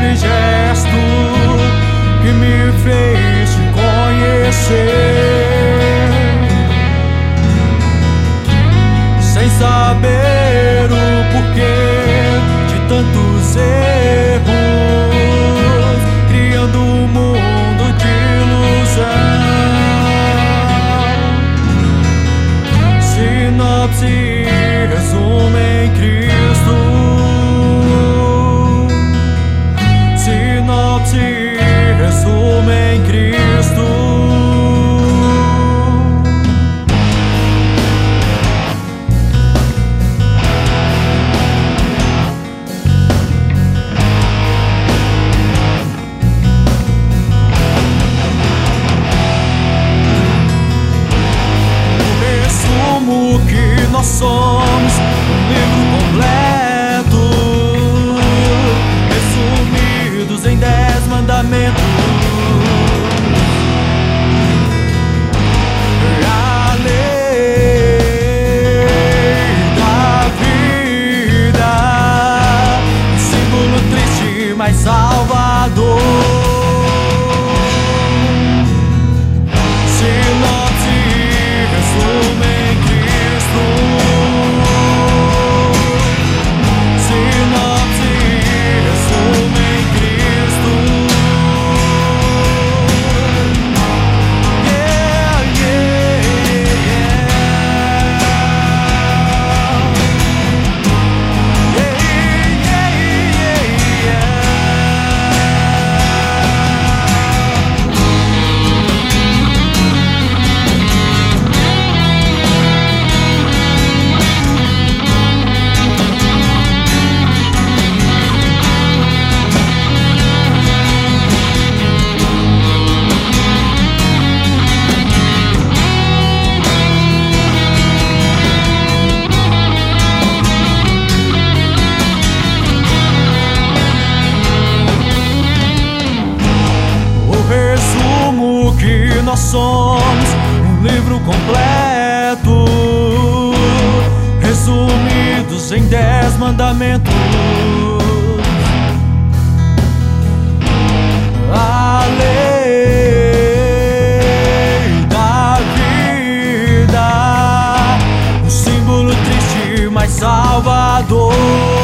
gesto que me fez te conhecer, sem saber o porquê de tantos erros, criando um mundo de ilusão. Sinopse resume em Cristo. Sinopse resume em Cristo. O resumo que nós somos, um livro completo, resumidos em 10 mandamentos. A lei da vida, um símbolo triste, mas salvador. Sinopse resume em Cristo. Sinopse resume em Cristo. Yeah, yeah, yeah. Yeah, yeah, yeah, yeah. O resumo que nós somos, um livro completo, resumidos em 10 mandamentos. A lei da vida, um símbolo triste, mas salvador.